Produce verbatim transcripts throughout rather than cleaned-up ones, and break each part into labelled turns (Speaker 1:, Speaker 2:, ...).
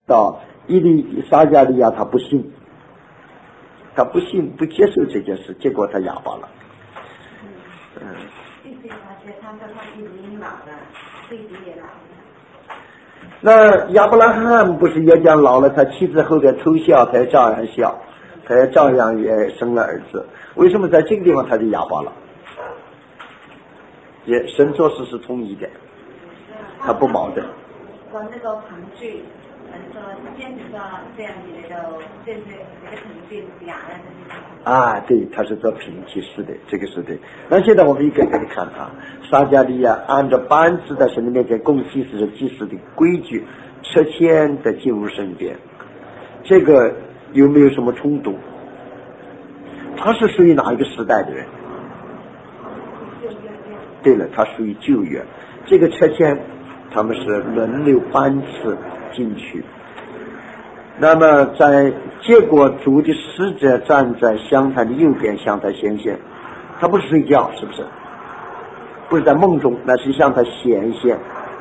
Speaker 1: 到伊利撒加利亚他不信，他不信不接受这件事，结果他哑巴了。嗯。那亚伯拉罕不是也讲老了，他妻子后边偷笑，他也照样笑，他也照样也生了儿子。为什么在这个地方他就哑巴了？也神做事是统一的，他不矛盾。
Speaker 2: 講呢個憑住誒個堅持個這樣子嚟到，即係你的憑據是呀
Speaker 1: 啊，對，他是做平提式的，這個是對。那現在我們一個一個的看啊，撒迦利亞按照班子在神的面前供祭司的祭司的規矩，車前的進入聖殿，這個有沒有什麼衝突？他是屬於哪一個時代的人？對了，他屬於舊約。這個車前他們是輪流班次進去。那麼在結果主的使者站在香壇的右邊向他顯現，他不是睡覺，是不是？不是在夢中，那是向他顯現，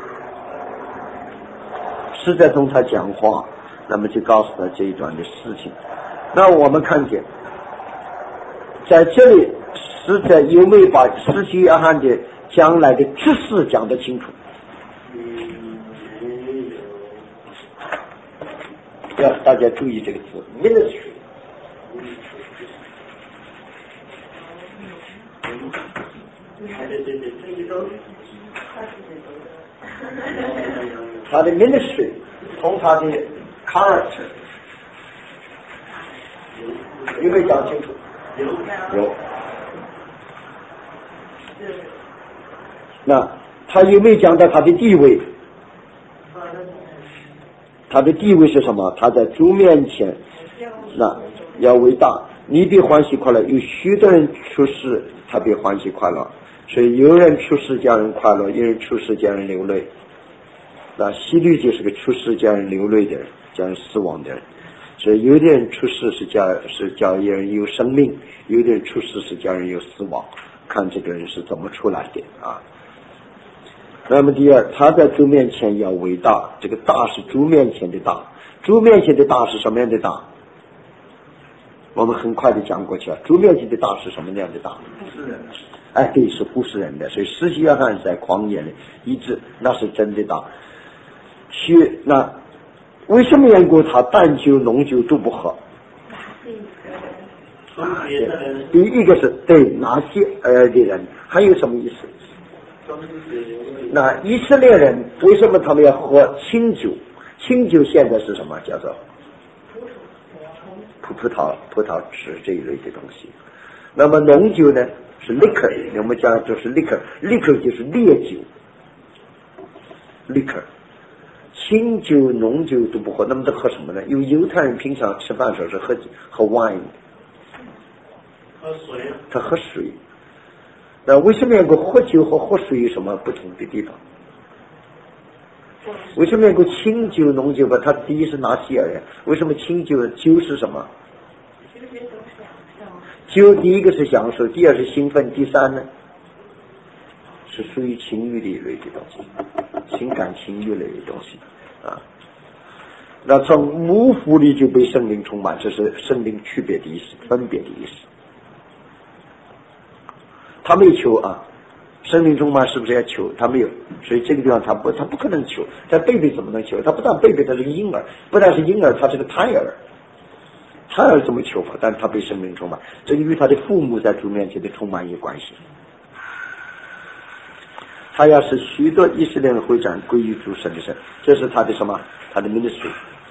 Speaker 1: 使者同他講話，那麼就告訴他這一段的事情。那我們看見在這裡使者有沒有把施洗約翰的將來的職事講得清楚？要大家注意這個字 ministry。 他的 ministry 同他的 character 有沒有講清楚？有有。那他有沒有講到他的地位？他的地位是什麼？他在主面前，那要偉大，你必歡喜快樂。有許多人出世，他必歡喜快樂。所以有人出世叫人快樂，有人出世叫人流淚。那希律就是個出世叫人流淚的人，叫人死亡的人。所以有的人出世是叫是叫人有生命，有的人出世是叫人有死亡。看這個人是怎麼出來的啊？那麼第二，他在主面前要偉大，這個大是主面前的大，主面前的大是什麼樣的大？我們很快的講過去了，主面前的大是什麼樣的大？不是人，哎，對，是不是人的，所以施洗約翰在曠野裡醫治，那是真的大。去那為什麼緣故他淡酒濃酒都不喝？第一個是對拿西爾的人，還有什麼意思？那以色列人為什麼他們要喝清酒？清酒現在是什麼？叫做葡葡萄葡萄汁這一類的東西。那麼濃酒呢是 liquor， 我們講就是 liquor， liquor 就是烈酒 liquor。清酒濃酒都不喝，那麼都喝什麼呢？因為猶太人平常吃飯時候是喝喝 wine，
Speaker 3: 喝水，
Speaker 1: 他喝水。那為什麼能夠喝酒和喝水有什麼不同的地方？為什麼能夠清酒濃酒吧？它第一是拿西爾呀，為什麼清酒酒是什麼？酒第一個是享受，第二是興奮，第三呢是屬於情欲的一類的東西，情感情欲類的東西啊。那從母腹裡就被聖靈充滿，這是聖靈區別的意思，分別的意思。他沒有求啊，聖靈充滿是不是要求？他沒有，所以這個地方他不，他不可能求。但貝貝怎麼能求？他不但貝貝，他是個嬰兒，不但是嬰兒，他是個胎兒。胎兒怎麼求法？但他被聖靈充滿，這個與他的父母在主面前的充滿有關係。他要使許多以色列人回轉歸於主神的神，這是他的什麼？他的 ministry。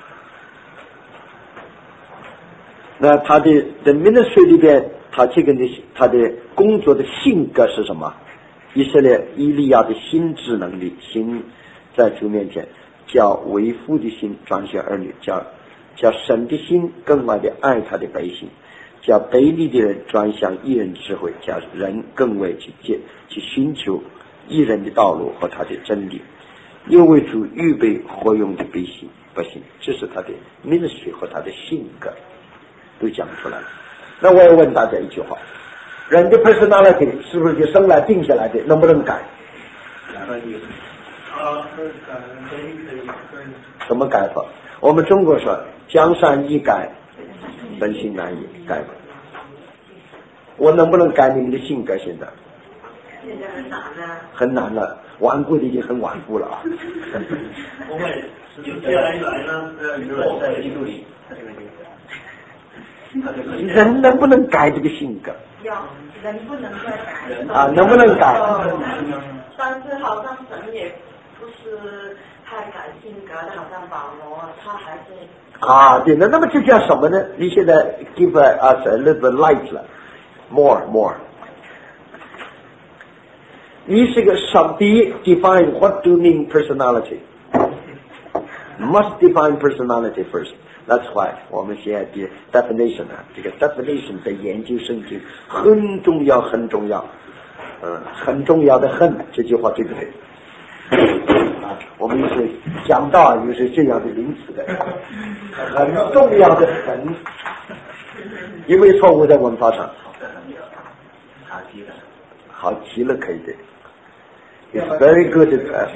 Speaker 1: 那他的的 ministry 裡邊，他這個的他的工作的性格是什麼？以色列以利亞的心智能力，心在主面前，叫為父的心轉向兒女，叫叫神的心更外的愛他的百姓，叫悖逆的人轉向義人智慧，叫人更為去接去尋求義人的道路和他的真理，又為主預備活用的百姓百姓，這是他的 ministry 和他的性格都講出來了。那我要問大家一句話，人的 personality 是不是就生來定下來的？能不能改？怎麼改法？ 我们中国说江山易改，本性难移，改吧。我能不能改你们的性格？现在
Speaker 2: 现在很难啊，
Speaker 1: 很难了，顽固的已经很顽固了啊。
Speaker 3: 不会，有接来来呢，我在记录里。
Speaker 1: 人能不能改这个性格？
Speaker 2: 要人不能再改
Speaker 1: 啊，能不能改？
Speaker 4: 但是好像神也不是太改性格的，好像保罗他还是
Speaker 1: 啊，对的。那么这叫什么呢？你现在 give us a little light 了 ，more more。你是个上帝 define what do you mean personality must define personality first. That's why 我们现在的 definition 啊，这个 definition 在研究圣经很重要，很重要，嗯，很重要的很，这句话对不对？啊，我们有些讲到啊，有些这样的名词的，很重要的很，因为错误在文法上，好极了，好极了，可以的。It's very good, uh,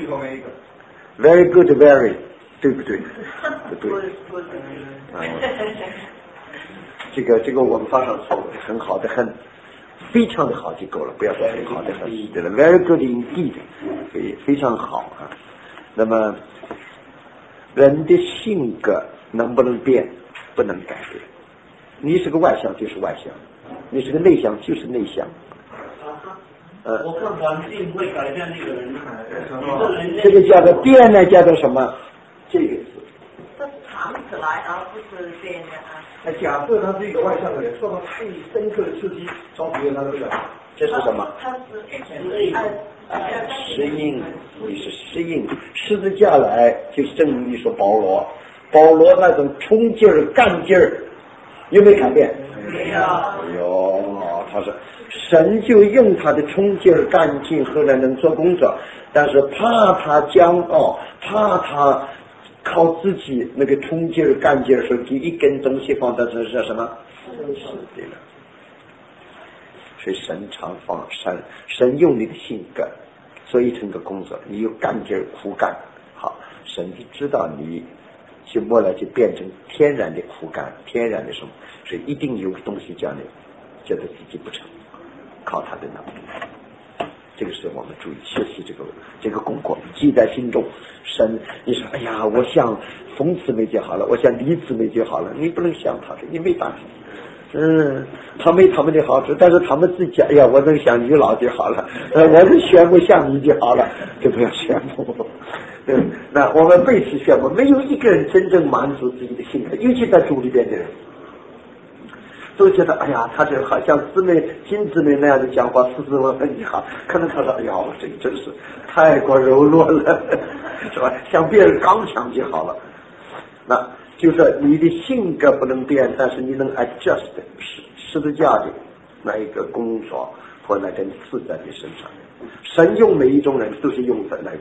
Speaker 1: very good, very. 对不对？不对。嗯，这个这个文法上错误，很好的很，非常的好就够了，不要说很好的很，对了 ，very good indeed， 非非常好啊。那么人的性格能不能变？不能改变。你是个外向就是外向，你是个内向就是内向。
Speaker 3: 呃，我看环境会改变这个人，
Speaker 1: 这个叫做变呢，叫做什么？这个词，
Speaker 4: 这是藏起来，而不是变的啊。
Speaker 5: 那假设他是一个外向的人，受到太深刻的刺激，超越他的这个，
Speaker 1: 这是什么？
Speaker 4: 他是适应，
Speaker 1: 适应，你是适应。十字架来，就是正如你说保罗，保罗那种冲劲儿、干劲儿，有没有改变？
Speaker 4: 没有。
Speaker 1: 有，他说神就用他的冲劲儿、干劲，后来能做工作，但是怕他骄傲，怕他靠自己那个冲劲儿、干劲儿，说给一根东西放到这是什么？是对了。所以神常放神，神用你的性格做一成个工作，你有干劲儿、苦干，好，神就知道你就末来就变成天然的苦干，天然的什么，所以一定有东西叫你觉得自己不成，靠他的能力。这个是我们注意学习这个这个功课，记在心中。神，你说，哎呀，我想冯姊妹就好了，我想李姊妹就好了，你不能想他的，你没办法。嗯，他没他们的好处，但是他们自己讲，哎呀，我能想你老就好了，呃，我能羡慕像你就好了，就不要羡慕。嗯，那我们背弃羡慕，没有一个人真正满足自己的性格，尤其在主里边的人。都觉得哎呀，他这好像姊妹金姊妹那样的讲话斯斯文文你好，可能他说哎呀，这个真是太过柔弱了，是吧？像别人刚强就好了。那就是你的性格不能变，但是你能 adjust 十十字架的那一个工作或那根刺在你身上。神用每一种人都是用在那个。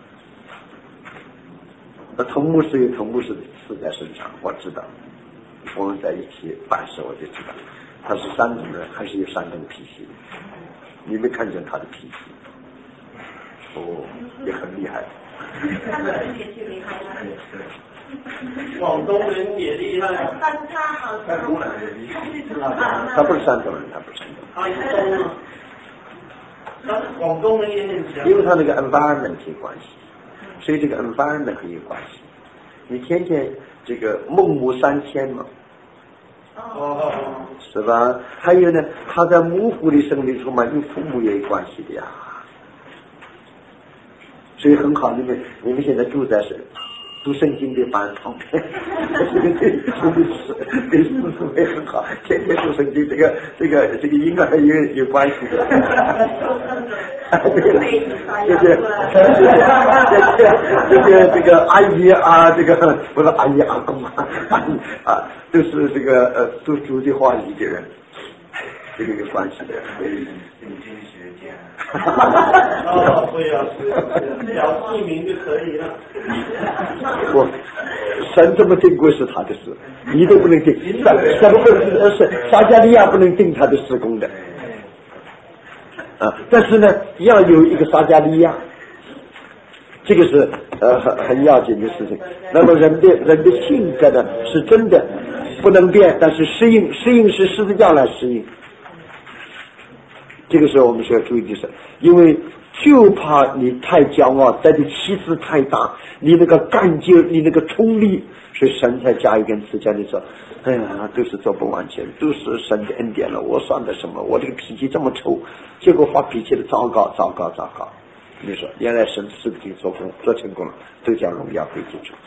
Speaker 1: 那童牧师有童牧师的刺在身上，我知道。我们在一起办事，我就知道他是山东人，还是有山东脾气。你没看见他的脾气？哦，也很厉害。
Speaker 3: 广东人也厉害。
Speaker 4: 但是他好像
Speaker 1: 他不是山东人，他不是山东人。
Speaker 3: 他是东啊，但是广东人也很强。
Speaker 1: 因为他那个 environment 有关系，所以这个 environment 很有关系。你天天这个孟母三迁嘛。
Speaker 3: 哦，
Speaker 1: 是吧？还有呢，他在母腹里生的时候嘛，与父母也有关系的呀。所以很好，你们你们现在住在是读圣经的班旁边，这个对兄弟是对师傅也很好，天天读圣经，这个这个这个婴儿有有关系的。对了，这些这些这个阿姨啊，这个不是阿姨阿公啊，阿姨啊，都是这个呃读主的话语的人，这个有关系的。
Speaker 3: 哦，对呀，小市民就可以了。
Speaker 1: 我神这么定过是他的事，你都不能定，什么不是撒加利亚不能定他的事工的啊？但是呢，要有一个撒加利亚，这个是呃很很要紧的事情。那么人的人的性格呢，是真的不能变，但是适应适应是十字架来适应。这个时候我们需要注意的是，因为就怕你太骄傲，带的气势太大，你那个干劲，你那个冲力，所以神才加一根刺，叫你说，哎呀，都是做不完全，都是神的恩典了，我算得什么？我这个脾气这么臭，结果发脾气的糟糕，糟糕，糟糕。你说，原来神是不是做工做成功了，都叫荣耀归基督。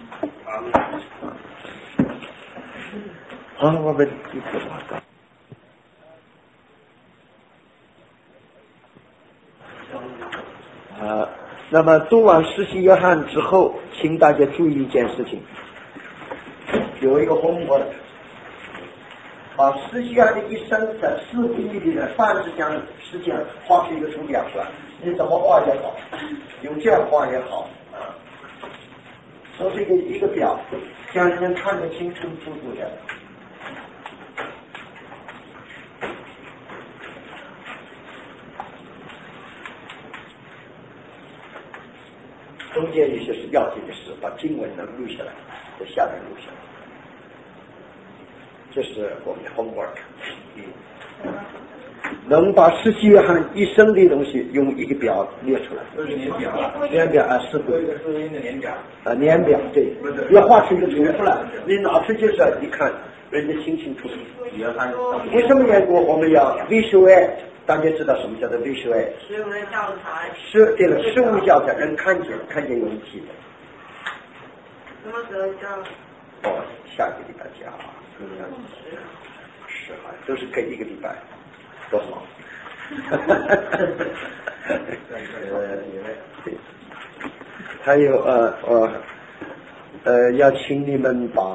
Speaker 1: 好，我们继续报告。啊，那么读完施洗约翰之后，请大家注意一件事情，有一个红文，把施洗约翰的一生在四比一里的三十讲事件画出一个图表出来，你怎么画也好，用这样画也好，啊，都是一个一个表，这样能看得清清楚楚的。中间有些是要紧的事，把经文能录下来，在下面录下来。这是我们的 homework。嗯，能把施洗约翰一生的东西用一个表列出来。
Speaker 5: 这是年表啊，
Speaker 1: 年表啊，是
Speaker 5: 这个是一个年表。
Speaker 1: 啊，年表对，要画出一个图出来，你拿出就是一看，人家清清楚楚。
Speaker 5: 约翰。
Speaker 1: 为什么呢？我我们要 visual？大家知道什么叫做 visual？
Speaker 4: 实物教材。
Speaker 1: 是对了，实物教材人看见看见有一题。
Speaker 4: 什么时候教？
Speaker 1: 哦，下个礼拜教。嗯，是啊，都是隔一个礼拜，多好。还有呃呃呃，要请你们把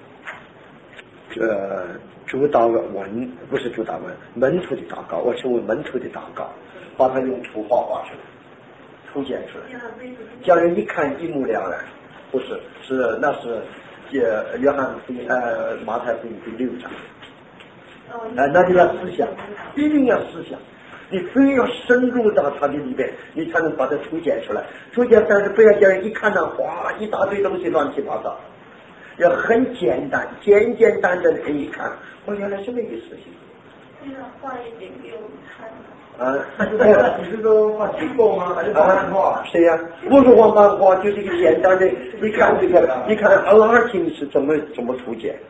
Speaker 1: 呃主祷文，不是主祷文，门徒的祷告，我称为门徒的祷告，把它用图画画出来，图剪出来，叫人一看一目了然。不是，是那是呃约翰福音呃马太福音第六章。啊、呃，那就要思想，一定要思想，你非要深入到它的里面，你才能把它图解出来。图解，但是不要叫人一看到哗一大堆东西乱七八糟，要很简单，简简单单的可以看。我原来是那个事情。
Speaker 4: 那个画一点给我看。
Speaker 1: 啊，
Speaker 5: 你是说画结构吗？还是画漫画？
Speaker 1: 谁呀、啊？不是画漫画，就是一个简单的。你看这个，你看阿拉丁是怎么怎么图解？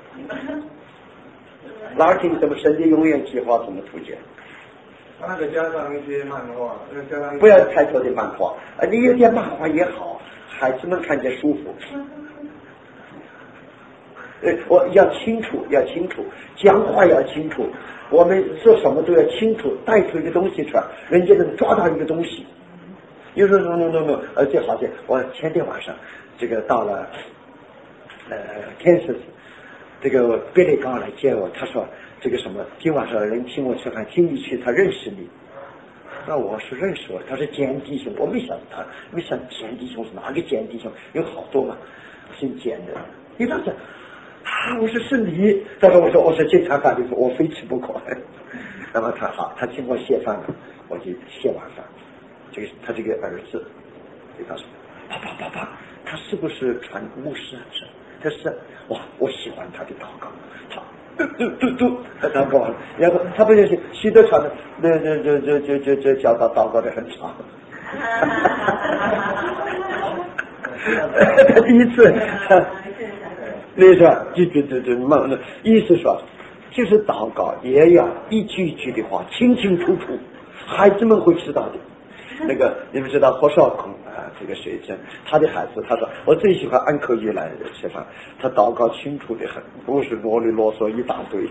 Speaker 1: 拉丁怎么神的永远计划怎么图解？
Speaker 5: 那个加上一些漫画，那加上
Speaker 1: 不要太多的漫画啊，你有点漫画也好，孩子们看见舒服。呃，我要清楚，要清楚，讲话要清楚，我们做什么都要清楚，带出一个东西出来，人家能抓到一个东西。有时候 no no no no， 呃，就好像我前天晚上这个到了呃天使，这个别里刚来接我，他说这个什么，今晚上人请我吃饭，请你去，他认识你。那我是认识我，他是简弟兄，我没想他，没想简弟兄是哪个简弟兄，有好多嘛，姓简的。你当时啊，我说是你，但是我说我说经常饭的时候我非吃不可。那么他好，他请我谢饭了，我就谢完饭，这个他这个儿子就告诉我，爸爸爸爸，他是不是传牧师啊？是，他是，哇，我喜欢他的祷告，他嘟嘟嘟嘟他祷告完了，然后他不就是许多传的，那那这这这这这教导祷告的很长。他第一次。那个就就就就梦，意思说就是祷告也要一句一句的话清清楚楚，孩子们会知道的。那个你们知道何少孔啊，这个学生他的孩子，他说我最喜欢按口语来吃饭，他祷告清楚的很，不是啰里啰嗦一大堆。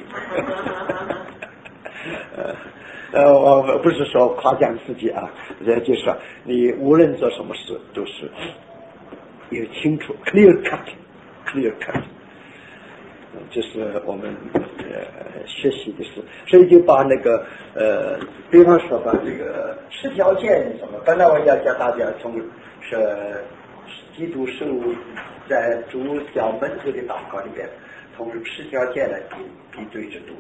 Speaker 1: 呃呃，我不是说夸奖自己啊，人就说你无论做什么事都是有清楚 clear cut clear cut。这是我们呃学习的事，所以就把那个呃，比方说把这个十条诫什么，本来我要教大家从是基督圣在主教门徒的祷告里边，从十条诫来比比对着读，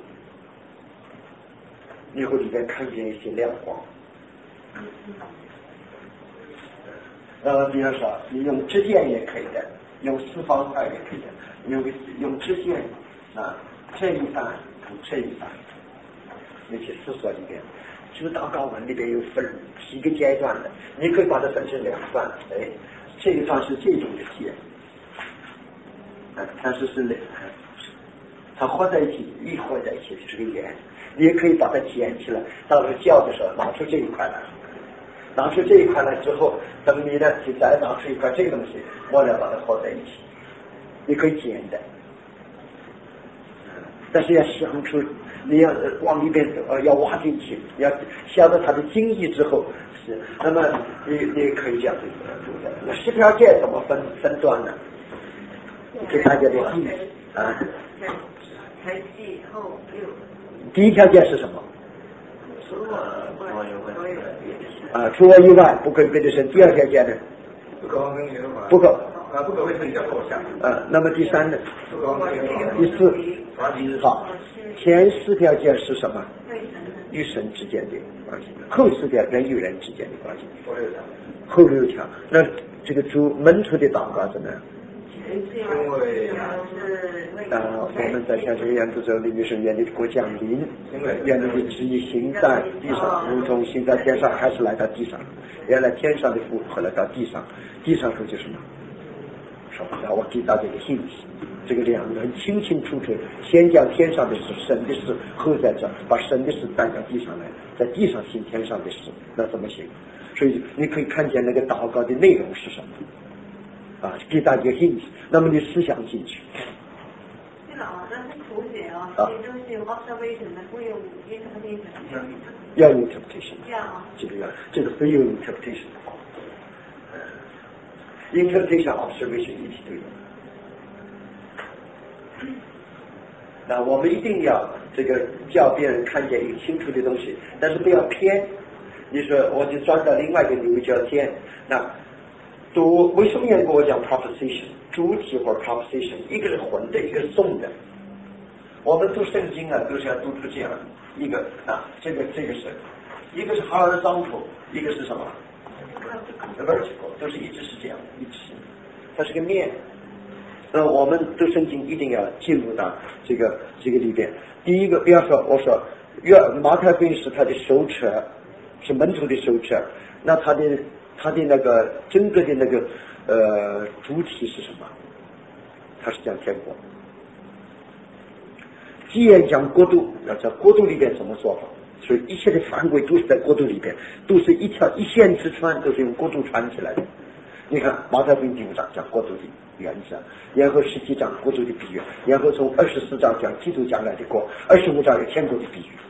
Speaker 1: 你会里边看见一些亮光。 呃，比如说你用支箭也可以的，用四方块也可以的，用用支箭啊，这一段跟这一段，那些思索里边，主祷告文里边有分几个阶段的，你可以把它分成两段，哎，这一段是这种的箭，啊，但是是两，它合在一起，一合在一起是个圆，你也可以把它捡起来，到了叫的时候拿出这一块来。拿出这一块来之后，等你呢就再拿出一块这个东西，末了把它合在一起，你可以剪的，但是要想出，你要往里边呃要挖进去，要晓得它的精义之后是，那么你你可以这样子读的。那十条戒怎么分分段呢？给大家的意思啊。
Speaker 2: 才气后六。
Speaker 1: 第一条戒是什么？
Speaker 2: 除我所有所有的
Speaker 1: 啊，除我以外不可以别的神。第二条戒呢？
Speaker 5: 不可跟耶和华。
Speaker 1: 不可
Speaker 5: 啊，不可为圣者坐下。
Speaker 1: 啊，那么第三呢？
Speaker 5: 不可跟耶和华。
Speaker 1: 第四，好，前四条戒是什么？与神之间的关系。后四条人与人之间的关系。
Speaker 5: 后六条。
Speaker 1: 后六条，那这个主门徒的祷告怎么样？
Speaker 5: 因为
Speaker 1: 啊，我们在向这个原子者里面是愿你的国降临，愿你的旨意行在地上，如同行在天上，还是来到地上。原来天上的福后来到地上，地上说就是什么？说让我给大家的信息，这个两个很清清楚楚，先将天上的事、神的事后在这，把神的事带到地上来，在地上行天上的事，那怎么行？所以你可以看见那个祷告的内容是什么。啊，给大家信息，那么你思想进去。
Speaker 2: 对了，那是图解啊，这东西 observation 的不用 interpretation。
Speaker 1: 要 interpretation。
Speaker 2: 这样啊。
Speaker 1: 这个要，这个非有 interpretation。interpretation observation 一起对的。那我们一定要这个叫别人看见一个清楚的东西，但是不要偏。你说我就转到另外一个领域叫偏，那。读为什么要跟我讲 proposition 主体或 proposition， 一个是混的，一个是送的。我们读圣经啊，都是要读出这样一个啊，这个这个是一个是 horizontal， 一个是什么 vertical， 都是一直是这样一直，它是个面。那我们读圣经一定要进入到这个这个里边。第一个，比方说我说约马太福音是他的手册，是门徒的手册，那他的他的那个整个的那个呃主体是什么？他是讲天国。既然讲国度，要在国度里边怎么做法？所以一切的范围都是在国度里边，都是一条一线之川，都是用国度穿起来的。你看马太福音第五章讲国度的原则，然后十七章国度的比喻，然后从二十四章讲基督将来的国，二十五章有天国的比喻。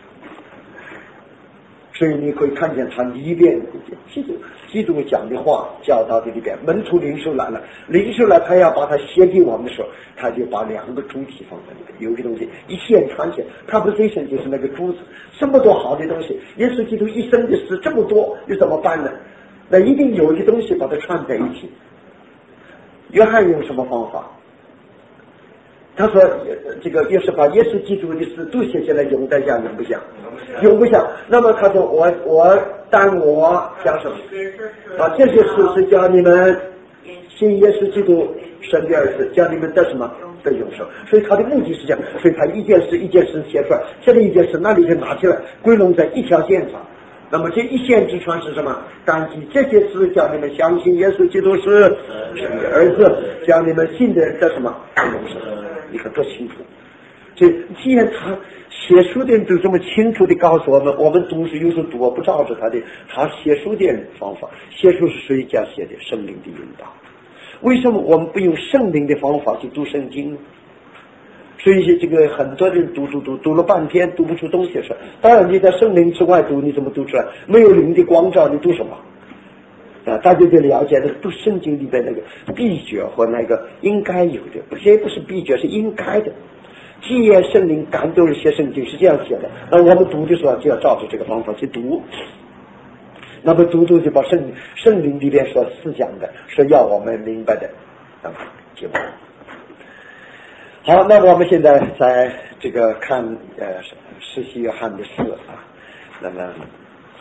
Speaker 1: 所以你可以看见他里边基督基督讲的话教导的里边，门徒领袖来了，领袖来他要把它写给我们的时候，他就把两个主体放在里边，有个东西一线穿起来 proposition 就是那个珠子，这么多好的东西，耶稣基督一生的事这么多，又怎么办呢？那一定有一个东西把它串在一起。约翰用什么方法？他说这个也是把耶稣基督的事都写下来，用得像用不像？用不像。那么他说我我但我讲什么？啊，这些事是叫你们信耶稣基督神的儿子，叫你们得什么？得永生。所以他的目的是这样，所以他一件事一件事写出来，这里一件事那里就拿起来，归拢在一条线上。那么这一线之川是什么？感激这些事叫你们相信耶稣基督是神的儿子，叫你们信的得什么？永生。你看多清楚！所以既然他写书的人都这么清楚地告诉我们，我们读是有时候读不照着他的他写书的人方法，写书是谁家写的？圣灵的引导。为什么我们不用圣灵的方法去读圣经呢？所以这个很多人读读读读了半天读不出东西来。当然你在圣灵之外读，你怎么读出来？没有灵的光照，你读什么？啊，大家就了解的读圣经里边那个秘诀和那个应该有的，不是不是秘诀，是应该的。既然圣灵感动人写圣经是这样写的，那我们读的时候就要照着这个方法去读。那么读读就把圣圣灵里边所思想的，是要我们明白的，那么结果。好，那么我们现在在这个看呃施洗约翰的事啊，那么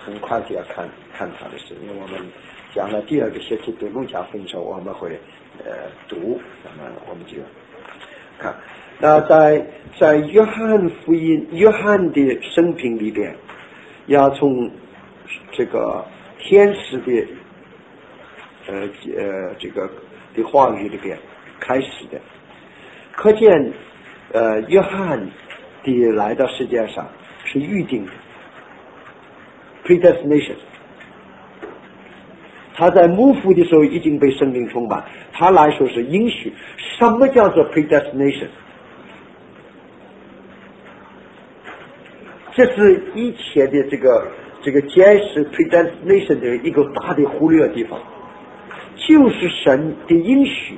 Speaker 1: 很快就要看看他的事，因为我们讲了第二个学期对路加福音时候，我们会呃读，那么我们就看。那在在约翰福音约翰的生平里边，要从这个天使的呃呃这个的话语里边开始的，可见呃约翰的来到世界上是预定的 predestination， 他在幕府的时候已经被圣灵充满，他来说是应许。什么叫做 predestination？ 这是一切的这个这个解释 predestination 的一个大的忽略的地方，就是神的应许，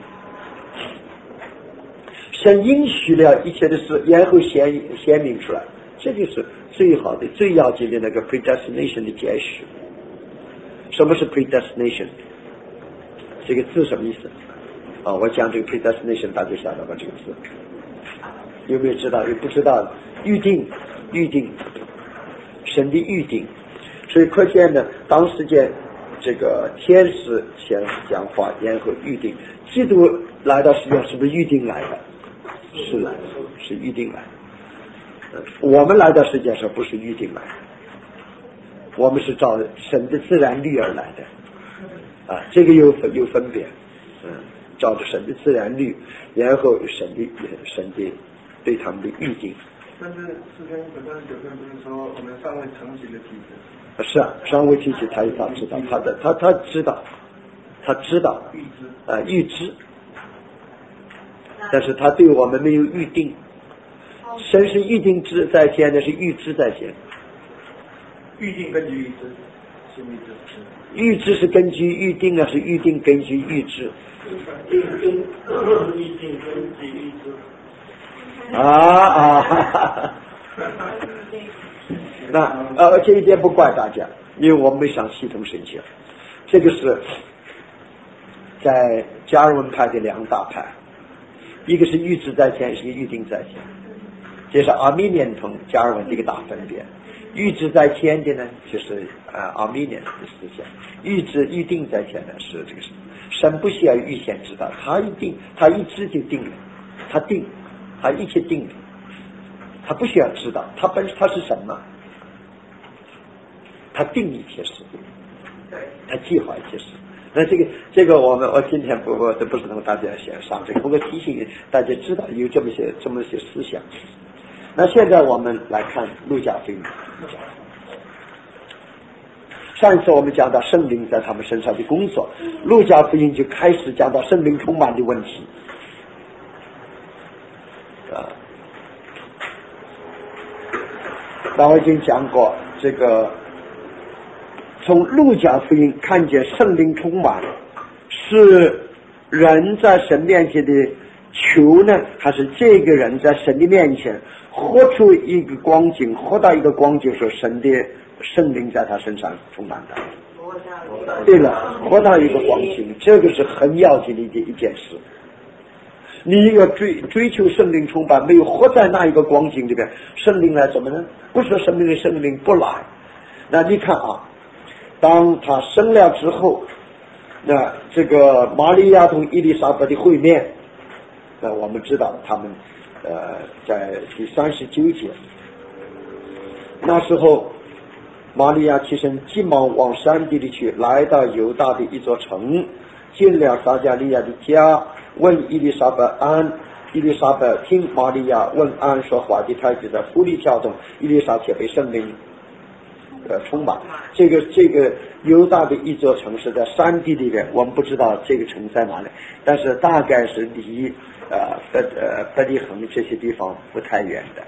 Speaker 1: 神应许了一切的事，然后显显明出来，这就是最好的最要紧的那个 predestination 的解释。什么是 predestination？ 这个字什么意思啊？我讲这个 predestination 大家晓得吧？这个字有没有知道？有不知道的？预定预定神的预定。所以可见呢，当时间这个天使先讲话，然后预定。基督来到世界上是不是预定来的？是是预定来的。我们来到世界上不是预定来的，我们是照神的自然律而来的啊，这个有有分别。嗯，照着神的自然律，然后神的神的对他们的预定。
Speaker 5: 但是诗篇一百三十九篇不是说我们尚未成型的体质？
Speaker 1: 是啊，尚未提起他他知道，他的他他知道，他知道
Speaker 5: 预知
Speaker 1: 啊、呃、预知，但是他对我们没有预定。神是预定之在先的，是预知在先。
Speaker 5: 预定根据预知，是预知。
Speaker 1: 预知是根据预定啊，是预定根据预知。
Speaker 3: 预定预定根据预知。
Speaker 1: 啊啊！哈哈那呃，这一点不怪大家，因为我们没上系统神学。这个是在加尔文派的两大派，一个是预知在前，一个预定在前。这是阿米念同加尔文的一个大分别。预知在前的呢，就是呃阿米念的思想；预知预定在前的是这个神不需要预先知道，他一定，他一知就定了，他定，他一切定了，他不需要知道，他本他是什么？他定一切事，他计划一切事。那这个这个我们我今天不我都不是跟大家先上这个，不过提醒大家知道有这么些这么些思想。那现在我们来看路加福音。上一次我们讲到圣灵在他们身上的工作，路加福音就开始讲到圣灵充满的问题啊。那我已经讲过，这个从路加福音看见圣灵充满是人在神面前的求呢，还是这个人在神的面前活出一个光景，活到一个光景，说神的圣灵在他身上充满的。对了，活到一个光景，这个是很要紧的一一件事。你一个追追求圣灵充满，没有活在那一个光景里边，圣灵来怎么呢？不是说圣灵的圣灵不来。那你看啊，当他生了之后，那这个玛利亚同伊丽莎白的会面，那我们知道他们呃在第三十九节，那时候玛利亚起身急忙往山地里去，来到犹大的一座城，进了撒迦利亚的家，问伊丽莎白安。伊丽莎白听玛利亚问安说话的太子在府里跳动，伊丽莎却被圣灵呃充满。这个这个犹大的一座城市在山地里面，我们不知道这个城在哪里，但是大概是离呃伯呃伯利恒这些地方不太远的。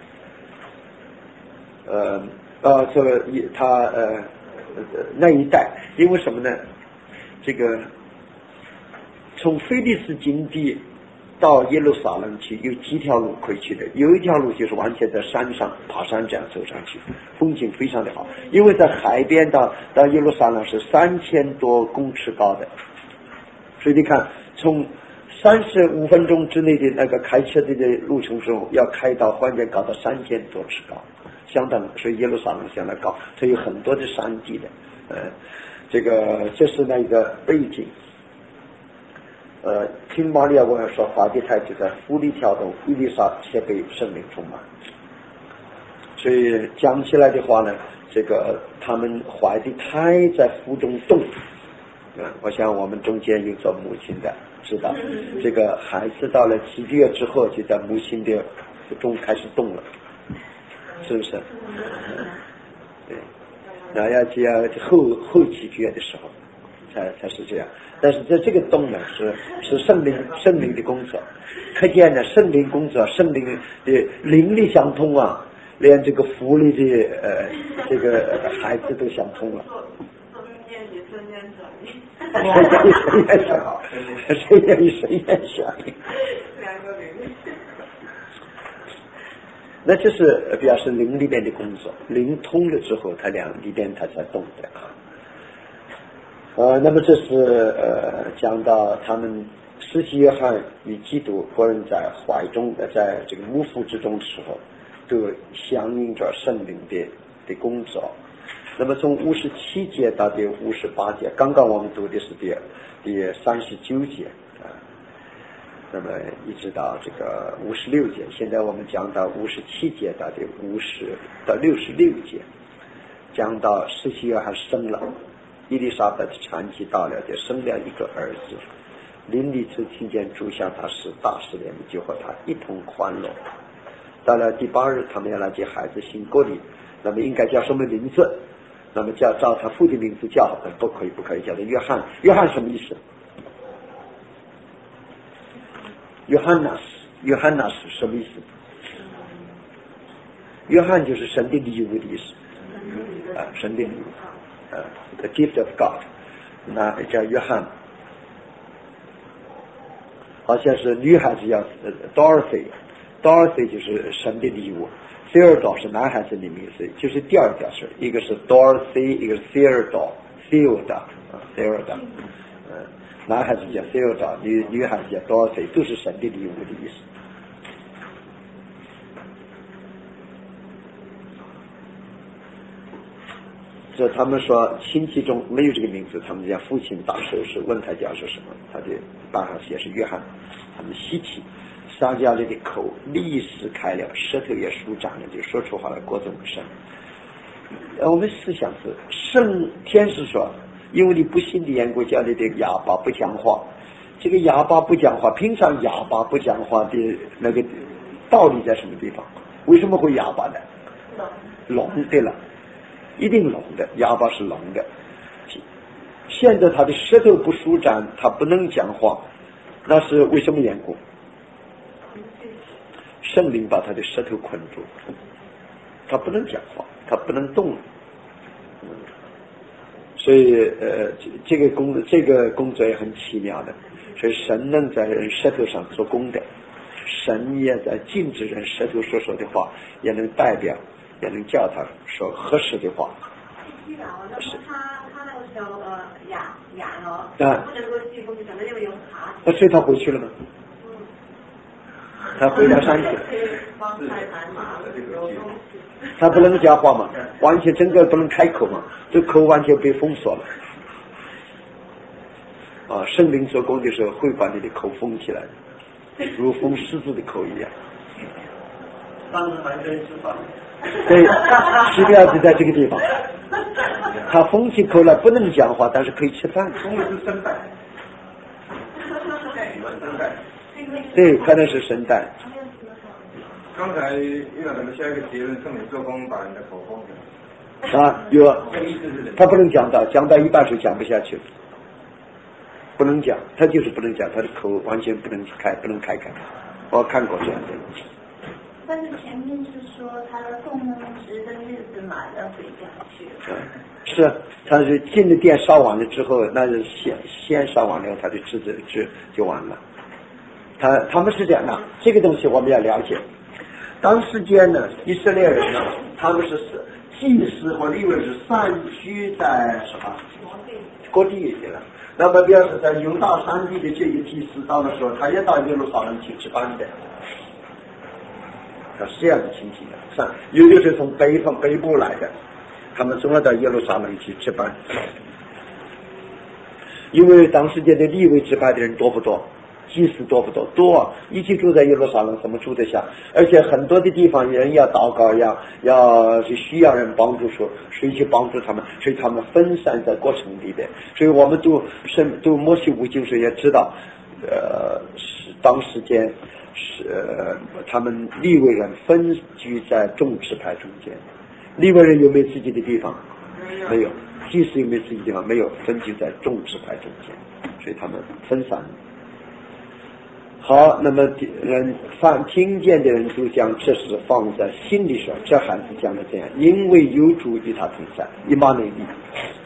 Speaker 1: 呃呃这个他呃那一带，因为什么呢？这个从菲利斯金地到耶路撒冷去有几条路可以去的，有一条路就是完全在山上爬山这样走上去，风景非常的好。因为在海边到到耶路撒冷是三千多公尺高的，所以你看从三十五分钟之内的那个开车的路程时候，要开到换间高到三千多尺高， 相当，所以耶路撒冷相当高，它有很多的山地的，呃，这个这是那个背景。呃，听玛利亚问说，法蒂太子在腹里跳动，伊丽莎却被圣灵充满。所以讲起来的话呢，这个他们怀的胎在腹中动。嗯，我想我们中间有做母亲的知道，这个孩子到了几个月之后，就在母亲的腹中开始动了，是不是？嗯、对，那要就要后后几个月的时候才才是这样。但是在这个动呢，是是圣灵圣灵的工作，可见呢，圣灵工作，圣灵的灵力相通啊，连这个腹里的呃这个孩子都相通了。谁愿意谁愿想，谁愿意谁愿想。那就是表示灵里边的工作，灵通了之后，它两里边它才动的啊。呃，那么这是呃讲到他们施洗约翰与基督个人在怀中的，在这个母腹之中的时候，都响应着圣灵的的工作。那么从五十七节到第五十八节，刚刚我们读的是第第三十九节啊，那么一直到这个五十六节，现在我们讲到五十七节到第五十到六十六节，讲到施洗约翰生了，伊丽莎白的产期到了，就生了一个儿子。邻里只听见主向他是大使联，就和他一同欢乐。到了第八日，他们要来接孩子新国里，那么应该叫什么名字？那么叫照他父的名字叫好的，不可以，不可以叫做约翰。约翰什么意思？约翰纳斯，约翰纳斯什么意思？约翰就是神的礼物的意思，啊，神的礼物，啊 ，the gift of God， 那叫约翰。好像是女孩子叫 Dorothy，Dorothy 就是神的礼物。Theodore 是男孩子的名字，就是第二条是，一个是 Dorothy， 一个是 Theodore，Theodore， Theodore， 嗯，男孩子叫 Theodore， 女女孩子叫 Dorothy， 都是神的礼物的意思。这他们说亲戚中没有这个名字，他们讲父亲打手势问他叫是什么，他的办法写是约翰，他们稀奇。撒迦利的口立时开了，舌头也舒展了，就说出话来各种声。我们思想是圣天使说，因为你不信的缘故，叫你的哑巴不讲话。这个哑巴不讲话，平常哑巴不讲话的那个道理在什么地方？为什么会哑巴呢？聋对了，一定聋的，哑巴是聋的。现在他的舌头不舒展，他不能讲话，那是为什么缘故？圣灵把他的舌头困住，他不能讲话，他不能动。嗯、所以呃，这个工这个工作也很奇妙的。所以神能在人舌头上做工的，神也在禁止人舌头所说的话，也能代表，也能叫他说合适的话。
Speaker 2: 是他他那个时候呃哑哑了，
Speaker 1: 啊，
Speaker 2: 不能够去工作，可能因为有爬。
Speaker 1: 那所以他回去了吗？他回到山去，他不能讲话嘛，完全整个不能开口嘛，这口完全被封锁了。啊，圣灵做工的时候会把你的口封起来，如封狮子的口一样。
Speaker 3: 当时还可以吃饭。
Speaker 1: 对，奇妙就在这个地方，他封起口来不能讲话，但是可以吃饭。
Speaker 5: 封的是声带，声带。
Speaker 1: 对，可能是声带。
Speaker 5: 刚才院长可能下一个结论，圣灵做工把你的口封起来。
Speaker 1: 啊，有，他不能讲到，讲到一半是讲不下去，不能讲，他就是不能讲，他的口完全不能开，不能开开。我看过这样的。
Speaker 2: 但是前面是说他的供职的日子马上回家去了。
Speaker 1: 是，他是进了店烧完了之后，那是先先烧完了，他的职责就就完了。他他们是这样的，这个东西我们要了解。当时间呢，以色列人呢，他们是祭司和利未是散居在什么各地的了。那么表示在犹大山地的这个祭司到的时候，他也到耶路撒冷去值班的。 他是这样的情形的。上有的是从北方北部来的，他们总要到耶路撒冷去值班。因为当时间的立位值班的人多不多？祭司多不多？多啊！一起住在耶路撒冷，怎么住得下？而且很多的地方人要祷告，要要是需要人帮助，说谁去帮助他们，所以他们分散在各城里边。所以我们读圣读摩西五经时也知道，呃，是当时间是、呃、他们利未人分居在众支派中间。利未人有没有自己的地方？没有。祭司有没有自己的地方？没有，分居在众支派中间，所以他们分散。好，那么人放听见的人就将这事放在心里说，这孩子讲的这样，因为有主与他同在，以马内利。